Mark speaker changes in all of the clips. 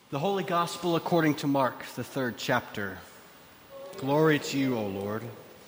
Speaker 1: The Holy Gospel according to Mark, the 3rd chapter. Glory to you, O Lord.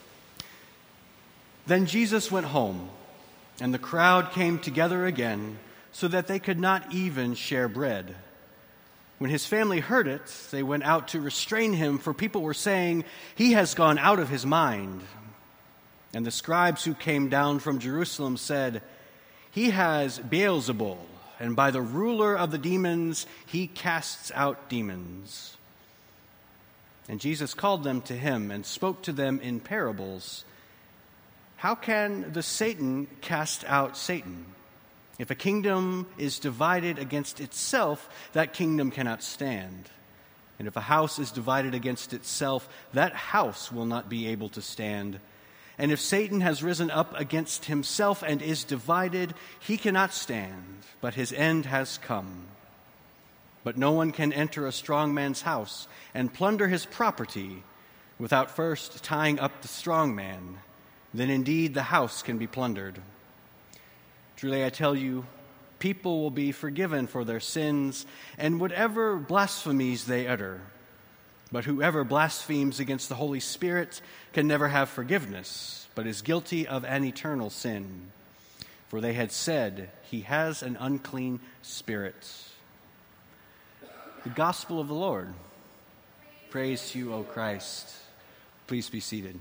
Speaker 1: Then Jesus went home, and the crowd came together again, so that they could not even share bread. When his family heard it, they went out to restrain him, for people were saying, "He has gone out of his mind." And the scribes who came down from Jerusalem said, "He has Beelzebul, and by the ruler of the demons he casts out demons." And Jesus called them to him and spoke to them in parables. "How can the Satan cast out Satan? If a kingdom is divided against itself, that kingdom cannot stand. And if a house is divided against itself, that house will not be able to stand. And if Satan has risen up against himself and is divided, he cannot stand, but his end has come. But no one can enter a strong man's house and plunder his property without first tying up the strong man. Then indeed the house can be plundered. Truly I tell you, people will be forgiven for their sins and whatever blasphemies they utter. But whoever blasphemes against the Holy Spirit can never have forgiveness, but is guilty of an eternal sin. For they had said, 'He has an unclean spirit.'" The Gospel of the Lord. Praise to you, O Christ. Please be seated.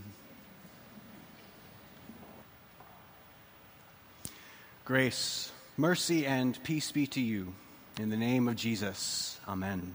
Speaker 1: Grace, mercy, and peace be to you. In the name of Jesus, amen.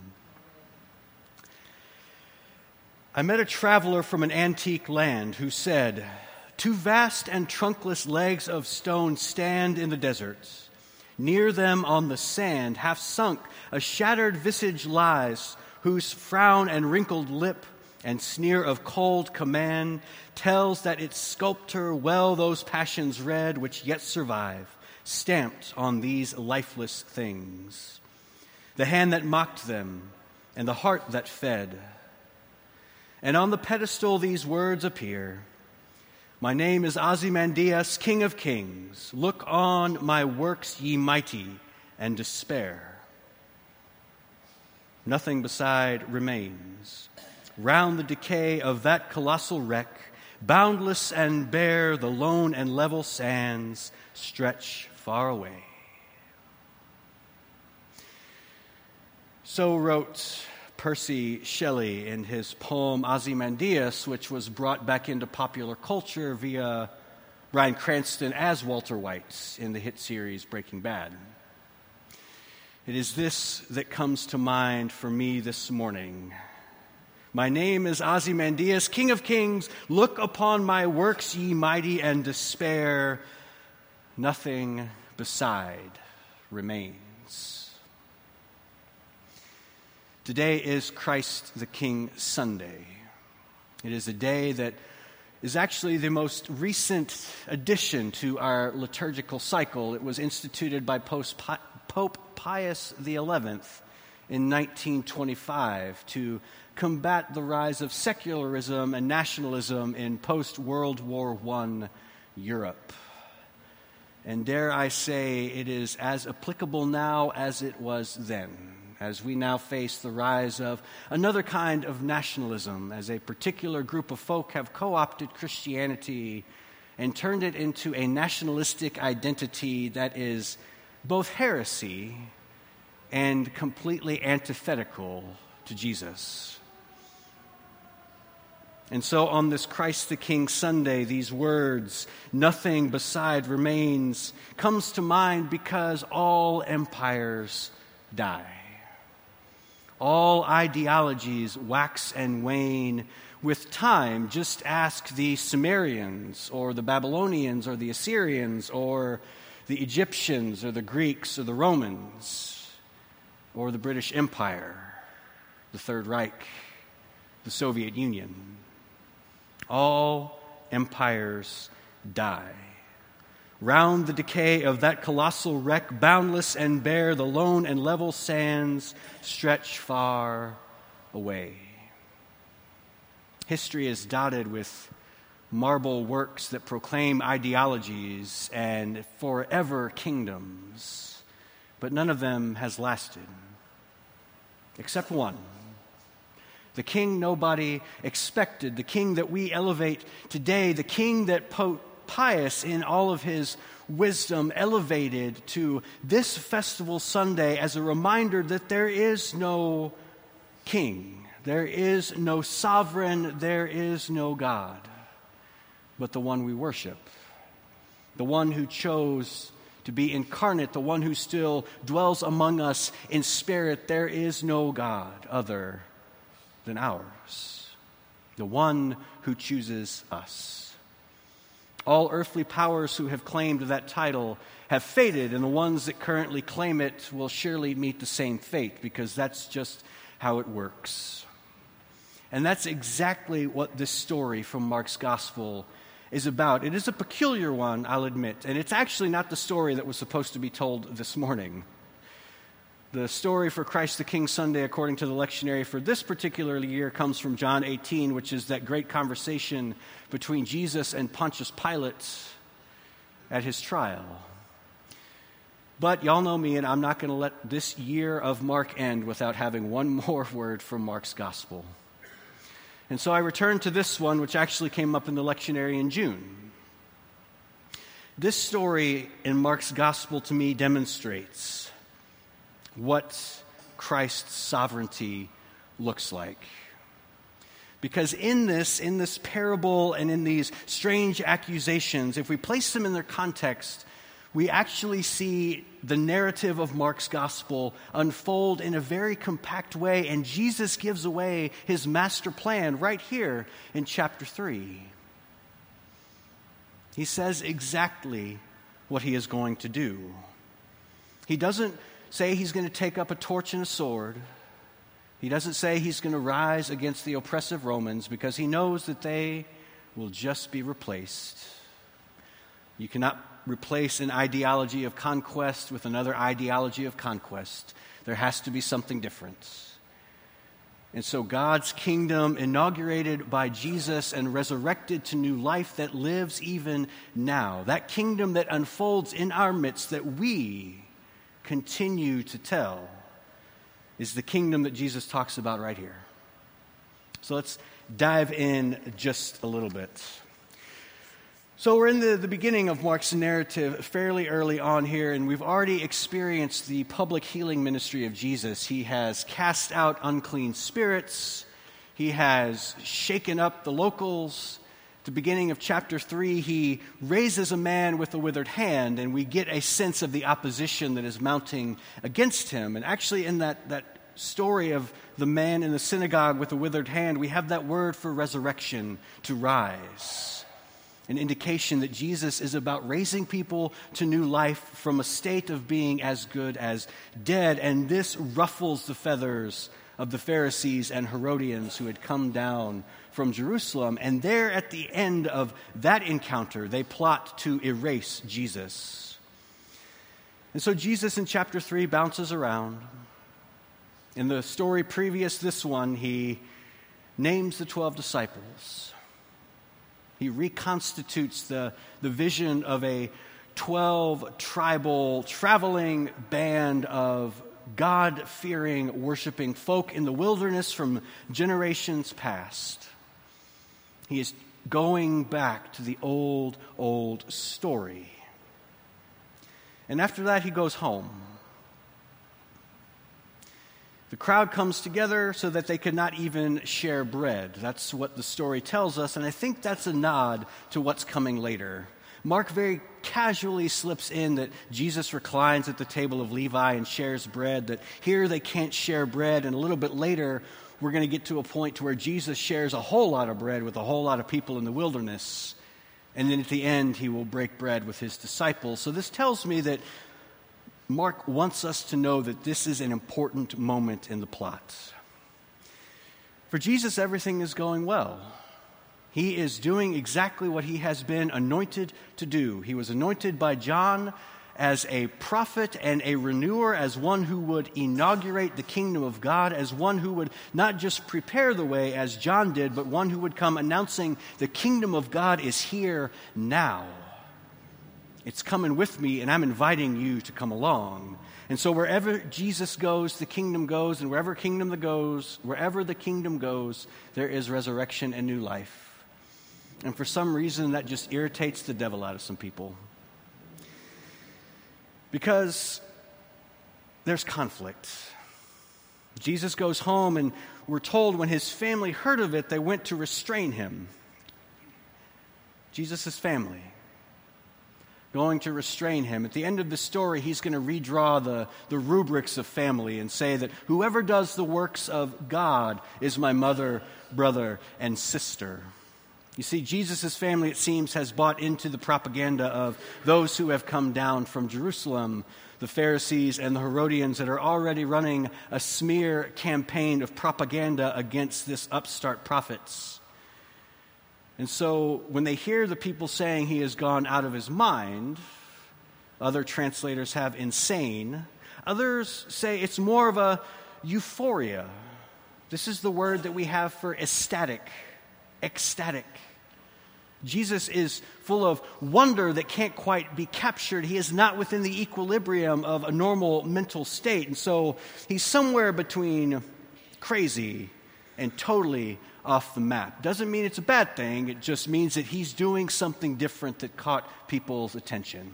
Speaker 1: I met a traveler from an antique land who said, "Two vast and trunkless legs of stone stand in the desert. Near them on the sand, half sunk, a shattered visage lies, whose frown and wrinkled lip and sneer of cold command tells that its sculptor well those passions read which yet survive, stamped on these lifeless things. The hand that mocked them and the heart that fed. And on the pedestal these words appear, 'My name is Ozymandias, King of Kings. Look on my works, ye mighty, and despair.' Nothing beside remains. Round the decay of that colossal wreck, boundless and bare, the lone and level sands stretch far away." So wrote Percy Shelley in his poem Ozymandias, which was brought back into popular culture via Bryan Cranston as Walter White in the hit series Breaking Bad. It is this that comes to mind for me this morning. "My name is Ozymandias, King of Kings. Look upon my works, ye mighty, and despair. Nothing beside remains." Today is Christ the King Sunday. It is a day that is actually the most recent addition to our liturgical cycle. It was instituted by Pope Pius XI in 1925 to combat the rise of secularism and nationalism in post-World War I Europe. And dare I say, it is as applicable now as it was then, as we now face the rise of another kind of nationalism, as a particular group of folk have co-opted Christianity and turned it into a nationalistic identity that is both heresy and completely antithetical to Jesus. And so on this Christ the King Sunday, these words, "Nothing beside remains," comes to mind because all empires die. All ideologies wax and wane with time. Just ask the Sumerians or the Babylonians or the Assyrians or the Egyptians or the Greeks or the Romans or the British Empire, the Third Reich, the Soviet Union. All empires die. Round the decay of that colossal wreck, boundless and bare, the lone and level sands stretch far away. History is dotted with marble works that proclaim ideologies and forever kingdoms, but none of them has lasted. except one. The king nobody expected, the king that we elevate today, the king that Pope Pius, in all of his wisdom, elevated to this festival Sunday as a reminder that there is no king, there is no sovereign, there is no God, but the one we worship, the one who chose to be incarnate, the one who still dwells among us in spirit. There is no God other than ours, the one who chooses us. All earthly powers who have claimed that title have faded, and the ones that currently claim it will surely meet the same fate, because that's just how it works. And that's exactly what this story from Mark's Gospel is about. It is a peculiar one, I'll admit, and it's actually not the story that was supposed to be told this morning. The story for Christ the King Sunday, according to the lectionary for this particular year, comes from John 18, which is that great conversation between Jesus and Pontius Pilate at his trial. But y'all know me, and I'm not going to let this year of Mark end without having one more word from Mark's Gospel. And so I return to this one, which actually came up in the lectionary in June. This story in Mark's Gospel to me demonstrates what Christ's sovereignty looks like. Because in this parable and in these strange accusations, if we place them in their context, we actually see the narrative of Mark's Gospel unfold in a very compact way, and Jesus gives away his master plan right here in chapter 3. He says exactly what he is going to do. He doesn't say he's going to take up a torch and a sword. He doesn't say he's going to rise against the oppressive Romans, because he knows that they will just be replaced. You cannot replace an ideology of conquest with another ideology of conquest. There has to be something different. And so God's kingdom, inaugurated by Jesus and resurrected to new life that lives even now, that kingdom that unfolds in our midst that we continue to tell, is the kingdom that Jesus talks about right here. So let's dive in just a little bit. So we're in the beginning of Mark's narrative fairly early on here, and we've already experienced the public healing ministry of Jesus. He has cast out unclean spirits. He has shaken up the locals. At the beginning of chapter 3, he raises a man with a withered hand, and we get a sense of the opposition that is mounting against him. And actually in that story of the man in the synagogue with the withered hand, we have that word for resurrection, to rise. An indication that Jesus is about raising people to new life from a state of being as good as dead. And this ruffles the feathers of the Pharisees and Herodians who had come down from Jerusalem. And there at the end of that encounter, they plot to erase Jesus. And so Jesus in chapter 3 bounces around. In the story previous this one, he names the 12 disciples. He reconstitutes the vision of a 12 tribal traveling band of God-fearing, worshiping folk in the wilderness from generations past. He is going back to the old story. And after that, he goes home. The crowd comes together so that they could not even share bread. That's what the story tells us, and I think that's a nod to what's coming later. Mark very casually slips in that Jesus reclines at the table of Levi and shares bread, that here they can't share bread, and a little bit later we're going to get to a point to where Jesus shares a whole lot of bread with a whole lot of people in the wilderness, and then at the end he will break bread with his disciples. So this tells me that Mark wants us to know that this is an important moment in the plot. For Jesus, everything is going well. He is doing exactly what he has been anointed to do. He was anointed by John as a prophet and a renewer, as one who would inaugurate the kingdom of God, as one who would not just prepare the way as John did, but one who would come announcing the kingdom of God is here now. It's coming with me, and I'm inviting you to come along. And so wherever Jesus goes, the kingdom goes, and wherever the kingdom goes, there is resurrection and new life. And for some reason, that just irritates the devil out of some people. Because there's conflict. Jesus goes home, and we're told when his family heard of it, they went to restrain him. Jesus' family going to restrain him. At the end of the story, he's going to redraw the rubrics of family and say that whoever does the works of God is my mother, brother, and sister. You see, Jesus' family, it seems, has bought into the propaganda of those who have come down from Jerusalem, the Pharisees and the Herodians that are already running a smear campaign of propaganda against this upstart prophets. And so when they hear the people saying he has gone out of his mind, other translators have insane, others say it's more of a euphoria. This is the word that we have for ecstatic. Jesus is full of wonder that can't quite be captured. He is not within the equilibrium of a normal mental state. And so he's somewhere between crazy and totally off the map. Doesn't mean it's a bad thing. It just means that he's doing something different that caught people's attention.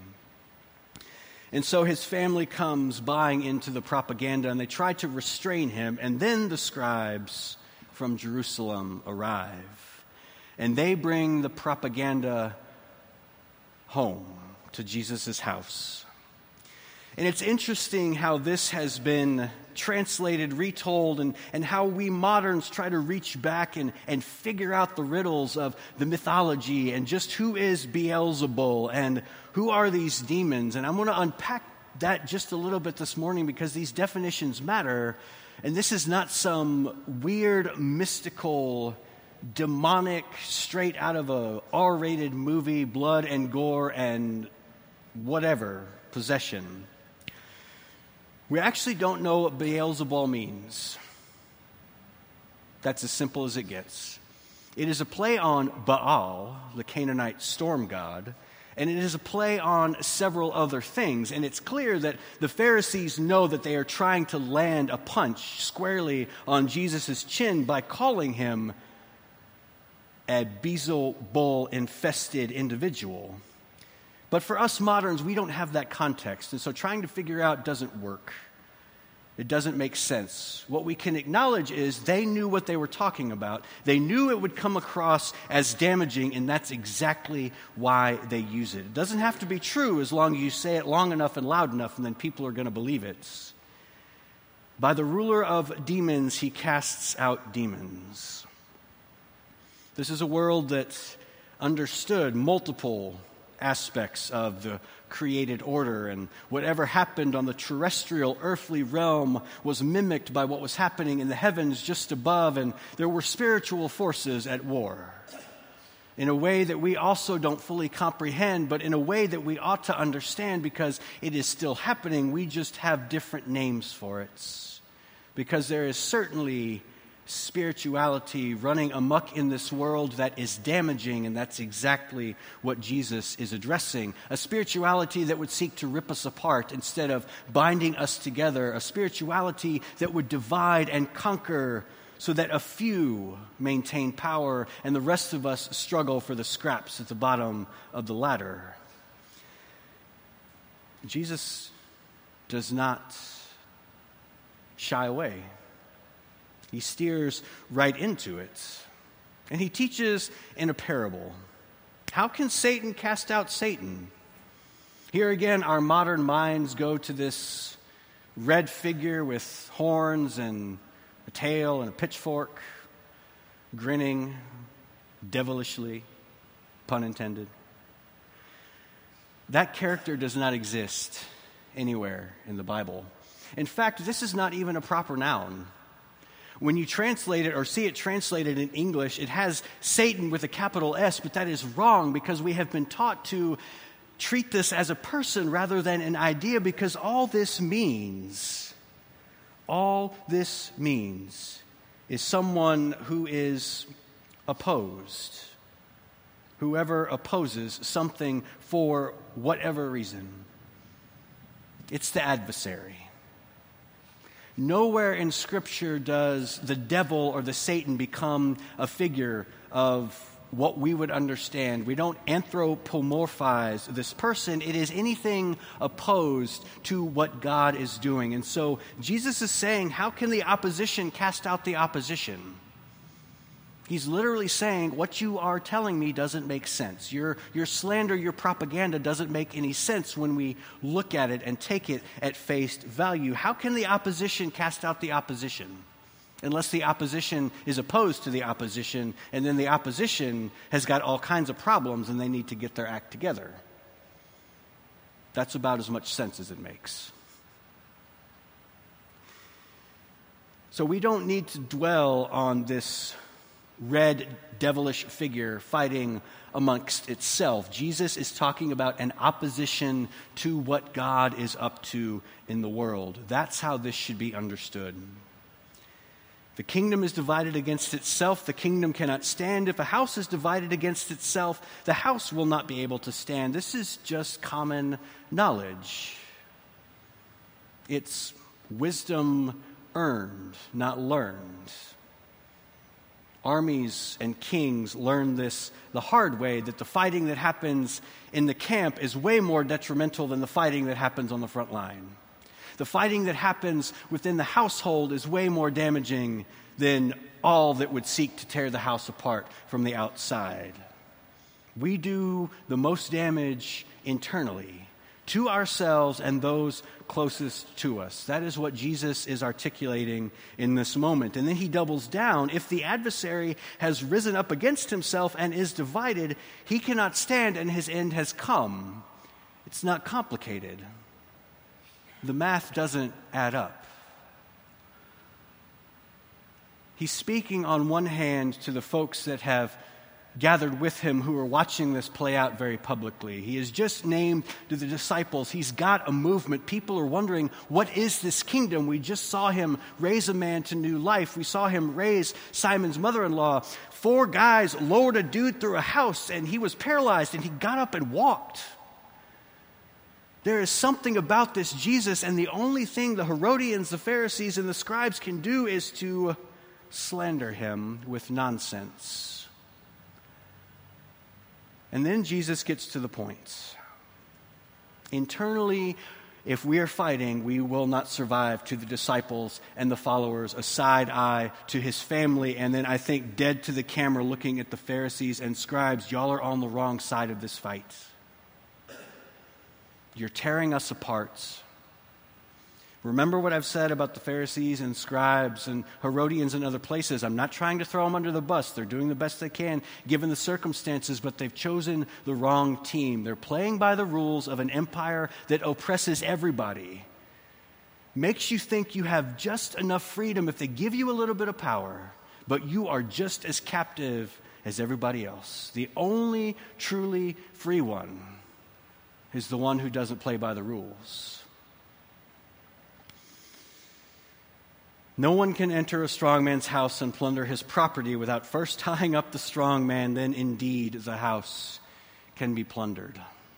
Speaker 1: And so his family comes buying into the propaganda, and they try to restrain him. And then the scribes from Jerusalem arrive. And they bring the propaganda home to Jesus' house. And it's interesting how this has been translated, retold, and how we moderns try to reach back and figure out the riddles of the mythology and just who is Beelzebul and who are these demons. And I'm going to unpack that just a little bit this morning because these definitions matter. And this is not some weird, mystical, demonic, straight out of a R-rated movie, blood and gore and whatever, possession. We actually don't know what Beelzebul means. That's as simple as it gets. It is a play on Baal, the Canaanite storm god, and it is a play on several other things. And it's clear that the Pharisees know that they are trying to land a punch squarely on Jesus' chin by calling him a Beelzebul-infested individual. But for us moderns, we don't have that context, and so trying to figure out doesn't work. It doesn't make sense. What we can acknowledge is they knew what they were talking about. They knew it would come across as damaging, and that's exactly why they use it. It doesn't have to be true as long as you say it long enough and loud enough, and then people are going to believe it. By the ruler of demons, he casts out demons. This is a world that understood multiple aspects of the created order, and whatever happened on the terrestrial earthly realm was mimicked by what was happening in the heavens just above, and there were spiritual forces at war in a way that we also don't fully comprehend, but in a way that we ought to understand because it is still happening. We just have different names for it because there is certainly spirituality running amok in this world that is damaging, and that's exactly what Jesus is addressing. A spirituality that would seek to rip us apart instead of binding us together. A spirituality that would divide and conquer so that a few maintain power and the rest of us struggle for the scraps at the bottom of the ladder. Jesus does not shy away. He steers right into it. And he teaches in a parable. How can Satan cast out Satan? Here again, our modern minds go to this red figure with horns and a tail and a pitchfork, grinning devilishly, pun intended. That character does not exist anywhere in the Bible. In fact, this is not even a proper noun. When you translate it or see it translated in English, it has Satan with a capital S, but that is wrong because we have been taught to treat this as a person rather than an idea, because all this means is someone who is opposed. Whoever opposes something for whatever reason. It's the adversary. Nowhere in Scripture does the devil or the Satan become a figure of what we would understand. We don't anthropomorphize this person. It is anything opposed to what God is doing. And so Jesus is saying, how can the opposition cast out the opposition? He's literally saying, what you are telling me doesn't make sense. Your slander, your propaganda doesn't make any sense when we look at it and take it at face value. How can the opposition cast out the opposition? Unless the opposition is opposed to the opposition, and then the opposition has got all kinds of problems and they need to get their act together. That's about as much sense as it makes. So we don't need to dwell on this red, devilish figure fighting amongst itself. Jesus is talking about an opposition to what God is up to in the world. That's how this should be understood. The kingdom is divided against itself. The kingdom cannot stand. If a house is divided against itself, the house will not be able to stand. This is just common knowledge. It's wisdom earned, not learned. Armies and kings learn this the hard way, that the fighting that happens in the camp is way more detrimental than the fighting that happens on the front line. The fighting that happens within the household is way more damaging than all that would seek to tear the house apart from the outside. We do the most damage internally to ourselves and those closest to us. That is what Jesus is articulating in this moment. And then he doubles down. If the adversary has risen up against himself and is divided, he cannot stand and his end has come. It's not complicated. The math doesn't add up. He's speaking on one hand to the folks that have gathered with him who are watching this play out very publicly. He has just named to the disciples, he's got a movement. People are wondering, what is this kingdom? We just saw him raise a man to new life. We saw him raise Simon's mother-in-law. 4 guys lowered a dude through a house and he was paralyzed and he got up and walked. There is something about this Jesus, and the only thing the Herodians, the Pharisees, and the scribes can do is to slander him with nonsense. And then Jesus gets to the point. Internally, if we are fighting, we will not survive to the disciples and the followers, a side eye to his family, and then I think dead to the camera looking at the Pharisees and scribes. Y'all are on the wrong side of this fight. You're tearing us apart. Remember what I've said about the Pharisees and scribes and Herodians and other places. I'm not trying to throw them under the bus. They're doing the best they can given the circumstances, but they've chosen the wrong team. They're playing by the rules of an empire that oppresses everybody. Makes you think you have just enough freedom if they give you a little bit of power, but you are just as captive as everybody else. The only truly free one is the one who doesn't play by the rules. No one can enter a strong man's house and plunder his property without first tying up the strong man, then indeed the house can be plundered.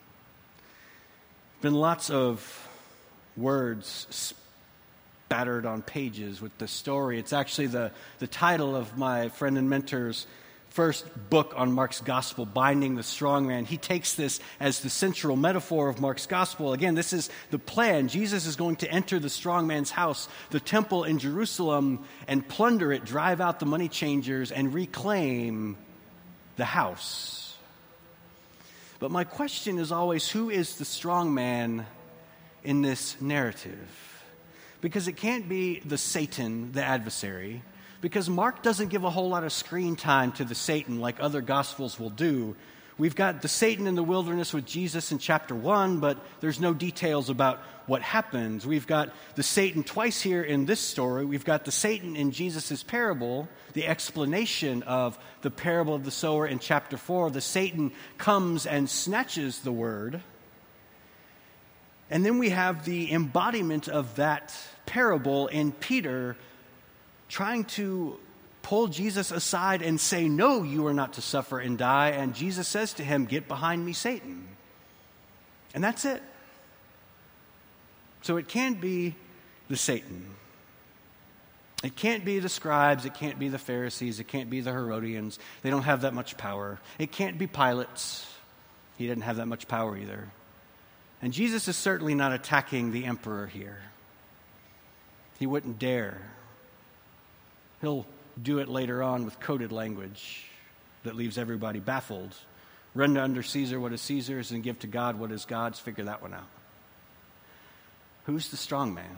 Speaker 1: Been lots of words spattered on pages with this story. It's actually the title of my friend and mentor's first book on Mark's gospel, Binding the Strong Man. He takes this as the central metaphor of Mark's gospel. Again, this is the plan. Jesus is going to enter the strong man's house, the temple in Jerusalem, and plunder it, drive out the money changers, and reclaim the house. But my question is always, who is the strong man in this narrative? Because it can't be the Satan, the adversary, because Mark doesn't give a whole lot of screen time to the Satan like other Gospels will do. We've got the Satan in the wilderness with Jesus in chapter 1, but there's no details about what happens. We've got the Satan twice here in this story. We've got the Satan in Jesus' parable, the explanation of the parable of the sower in chapter 4. The Satan comes and snatches the word. And then we have the embodiment of that parable in Peter trying to pull Jesus aside and say, no, you are not to suffer and die. And Jesus says to him, get behind me, Satan. And that's it. So it can't be the Satan. It can't be the scribes. It can't be the Pharisees. It can't be the Herodians. They don't have that much power. It can't be Pilate. He didn't have that much power either. And Jesus is certainly not attacking the emperor here. He wouldn't dare. He'll do it later on with coded language that leaves everybody baffled. Render unto Caesar what is Caesar's and give to God what is God's. Figure that one out. Who's the strong man?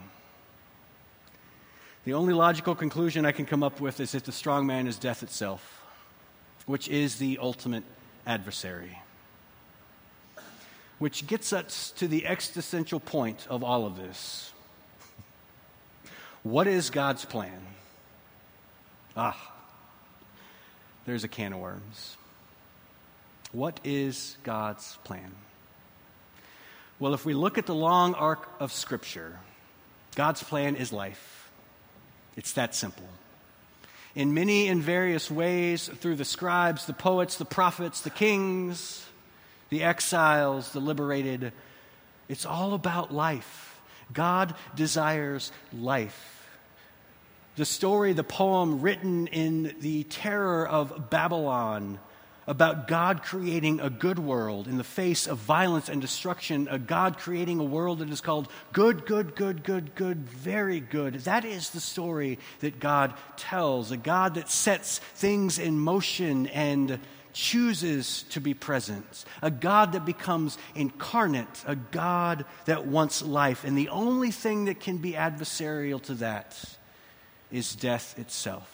Speaker 1: The only logical conclusion I can come up with is that the strong man is death itself, which is the ultimate adversary. Which gets us to the existential point of all of this. What is God's plan? There's a can of worms. What is God's plan? Well, if we look at the long arc of Scripture, God's plan is life. It's that simple. In many and various ways, through the scribes, the poets, the prophets, the kings, the exiles, the liberated, it's all about life. God desires life. The story, the poem written in the terror of Babylon about God creating a good world in the face of violence and destruction, a God creating a world that is called good, good, good, good, good, very good. That is the story that God tells, a God that sets things in motion and chooses to be present, a God that becomes incarnate, a God that wants life. And the only thing that can be adversarial to that is death itself.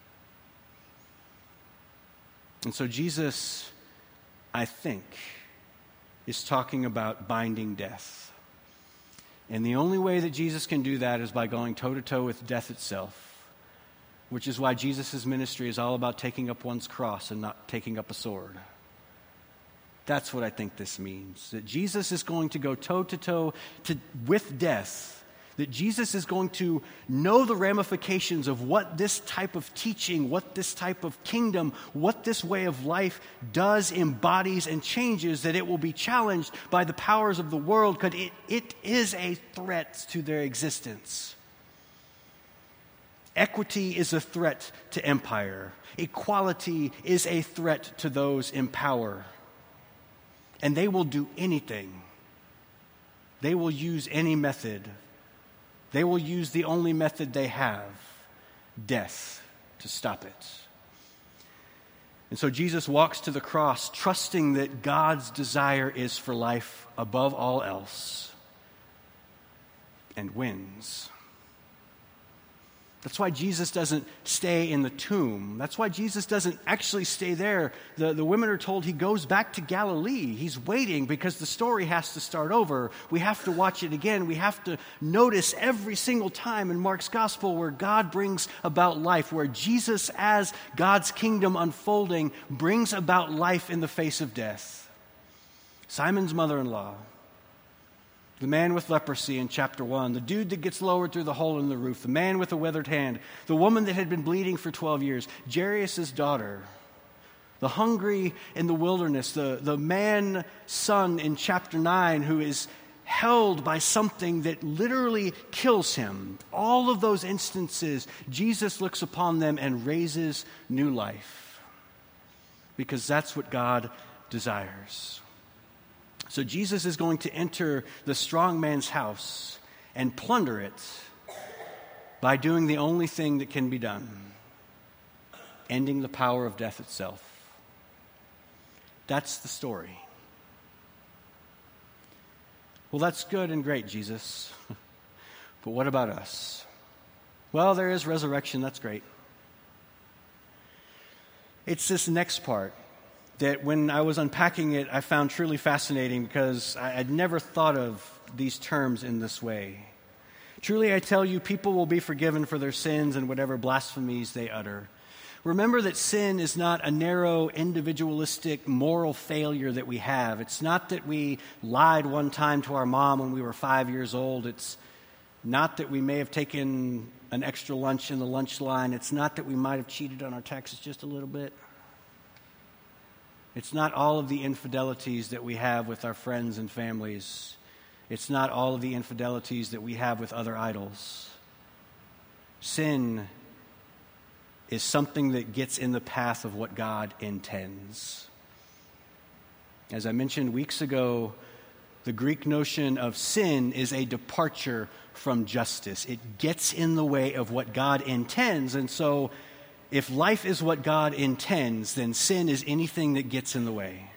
Speaker 1: And so Jesus, I think, is talking about binding death. And the only way that Jesus can do that is by going toe-to-toe with death itself, which is why Jesus' ministry is all about taking up one's cross and not taking up a sword. That's what I think this means, that Jesus is going to go toe-to-toe with death, that Jesus is going to know the ramifications of what this type of teaching, what this type of kingdom, what this way of life does, embodies, and changes, that it will be challenged by the powers of the world because it is a threat to their existence. Equity is a threat to empire. Equality is a threat to those in power. And they will do anything. They will use any method. They will use the only method they have, death, to stop it. And so Jesus walks to the cross, trusting that God's desire is for life above all else, and wins. That's why Jesus doesn't stay in the tomb. That's why Jesus doesn't actually stay there. The women are told he goes back to Galilee. He's waiting because the story has to start over. We have to watch it again. We have to notice every single time in Mark's gospel where God brings about life, where Jesus, as God's kingdom unfolding, brings about life in the face of death. Simon's mother-in-law, the man with leprosy in chapter 1, the dude that gets lowered through the hole in the roof, the man with a withered hand, the woman that had been bleeding for 12 years, Jairus' daughter, the hungry in the wilderness, the man son in chapter 9 who is held by something that literally kills him. All of those instances, Jesus looks upon them and raises new life because that's what God desires. So Jesus is going to enter the strong man's house and plunder it by doing the only thing that can be done, ending the power of death itself. That's the story. Well, that's good and great, Jesus. But what about us? Well, there is resurrection. That's great. It's this next part that when I was unpacking it, I found truly fascinating because I'd never thought of these terms in this way. Truly, I tell you, people will be forgiven for their sins and whatever blasphemies they utter. Remember that sin is not a narrow, individualistic, moral failure that we have. It's not that we lied one time to our mom when we were 5 years old. It's not that we may have taken an extra lunch in the lunch line. It's not that we might have cheated on our taxes just a little bit. It's not all of the infidelities that we have with our friends and families. It's not all of the infidelities that we have with other idols. Sin is something that gets in the path of what God intends. As I mentioned weeks ago, the Greek notion of sin is a departure from justice. It gets in the way of what God intends, and so if life is what God intends, then sin is anything that gets in the way.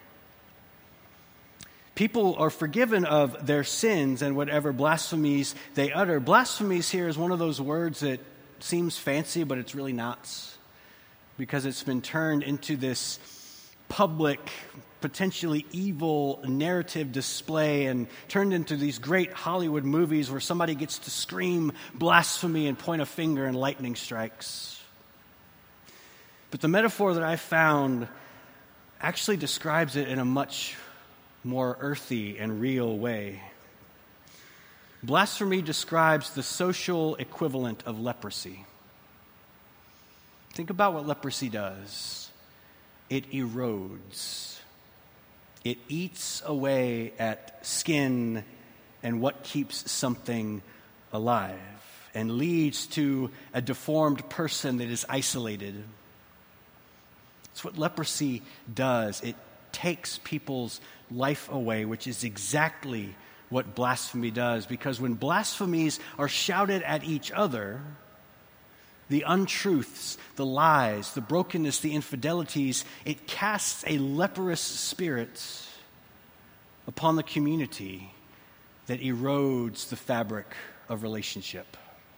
Speaker 1: People are forgiven of their sins and whatever blasphemies they utter. Blasphemies here is one of those words that seems fancy, but it's really not, because it's been turned into this public, potentially evil narrative display and turned into these great Hollywood movies where somebody gets to scream blasphemy and point a finger and lightning strikes. But the metaphor that I found actually describes it in a much more earthy and real way. Blasphemy describes the social equivalent of leprosy. Think about what leprosy does. It erodes. It eats away at skin and what keeps something alive, and leads to a deformed person that is isolated. It's what leprosy does. It takes people's life away, which is exactly what blasphemy does. Because when blasphemies are shouted at each other, the untruths, the lies, the brokenness, the infidelities, it casts a leprous spirit upon the community that erodes the fabric of relationship.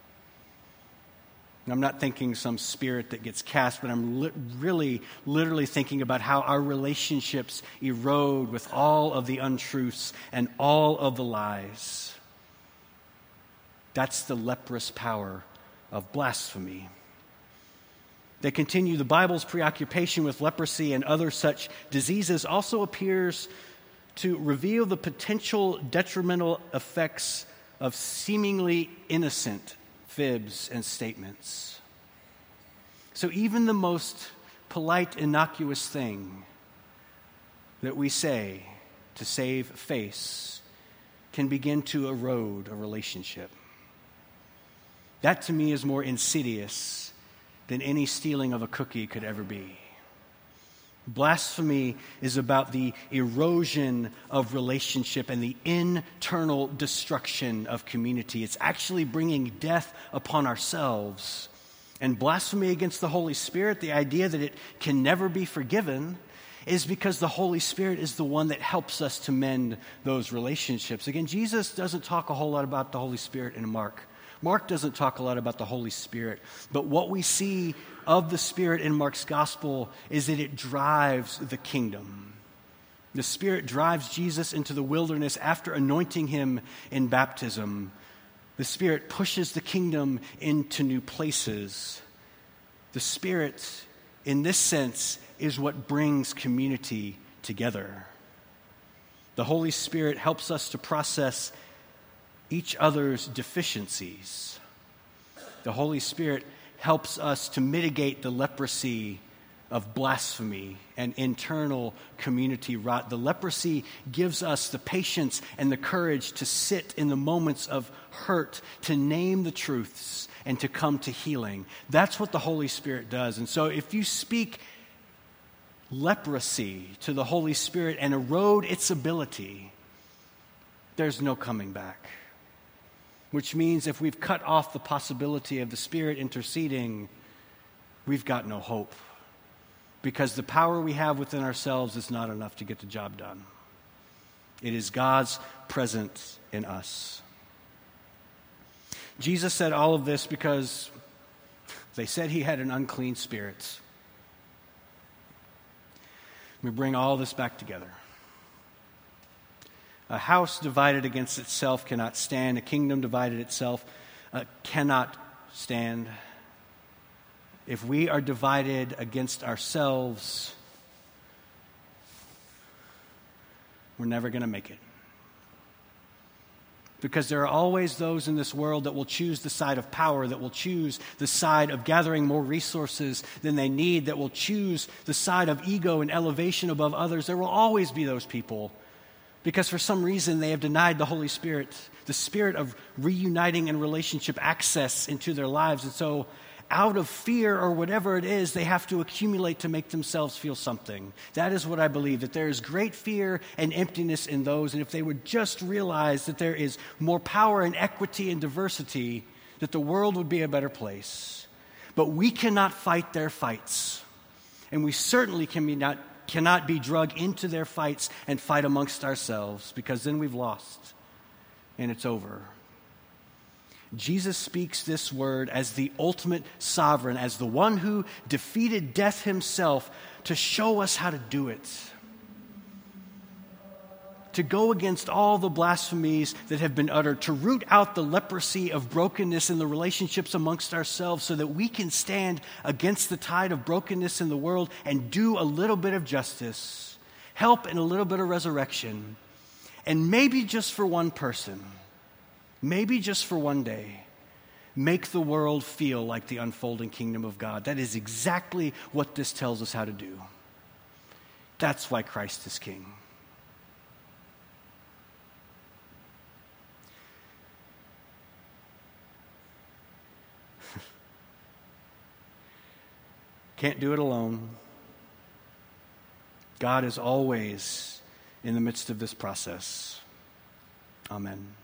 Speaker 1: And I'm not thinking some spirit that gets cast, but I'm really literally thinking about how our relationships erode with all of the untruths and all of the lies. That's the leprous power of blasphemy. They continue, the Bible's preoccupation with leprosy and other such diseases also appears to reveal the potential detrimental effects of seemingly innocent fibs and statements. So even the most polite, innocuous thing that we say to save face can begin to erode a relationship. That to me is more insidious than any stealing of a cookie could ever be. Blasphemy is about the erosion of relationship and the internal destruction of community. It's actually bringing death upon ourselves. And blasphemy against the Holy Spirit, the idea that it can never be forgiven, is because the Holy Spirit is the one that helps us to mend those relationships. Again, Jesus doesn't talk a whole lot about the Holy Spirit in Mark. Mark doesn't talk a lot about the Holy Spirit, but what we see of the Spirit in Mark's gospel is that it drives the kingdom. The Spirit drives Jesus into the wilderness after anointing him in baptism. The Spirit pushes the kingdom into new places. The Spirit, in this sense, is what brings community together. The Holy Spirit helps us to process each other's deficiencies. The Holy Spirit helps us to mitigate the leprosy of blasphemy and internal community rot. The leprosy gives us the patience and the courage to sit in the moments of hurt, to name the truths, and to come to healing. That's what the Holy Spirit does. And so if you speak leprosy to the Holy Spirit and erode its ability, there's no coming back. Which means if we've cut off the possibility of the Spirit interceding, we've got no hope. Because the power we have within ourselves is not enough to get the job done. It is God's presence in us. Jesus said all of this because they said he had an unclean spirit. We bring all this back together. A house divided against itself cannot stand. A kingdom divided itself cannot stand. If we are divided against ourselves, we're never going to make it. because there are always those in this world that will choose the side of power, that will choose the side of gathering more resources than they need, that will choose the side of ego and elevation above others. There will always be those people because for some reason they have denied the Holy Spirit, the spirit of reuniting and relationship access into their lives. And so out of fear or whatever it is, they have to accumulate to make themselves feel something. That is what I believe, that there is great fear and emptiness in those. And if they would just realize that there is more power and equity and diversity, that the world would be a better place. But we cannot fight their fights. And we certainly cannot be dragged into their fights and fight amongst ourselves, because then we've lost and it's over. Jesus speaks this word as the ultimate sovereign, as the one who defeated death himself to show us how to do it. To go against all the blasphemies that have been uttered, to root out the leprosy of brokenness in the relationships amongst ourselves so that we can stand against the tide of brokenness in the world and do a little bit of justice, help in a little bit of resurrection, and maybe just for one person, maybe just for one day, make the world feel like the unfolding kingdom of God. That is exactly what this tells us how to do. That's why Christ is king. Can't do it alone. God is always in the midst of this process. Amen.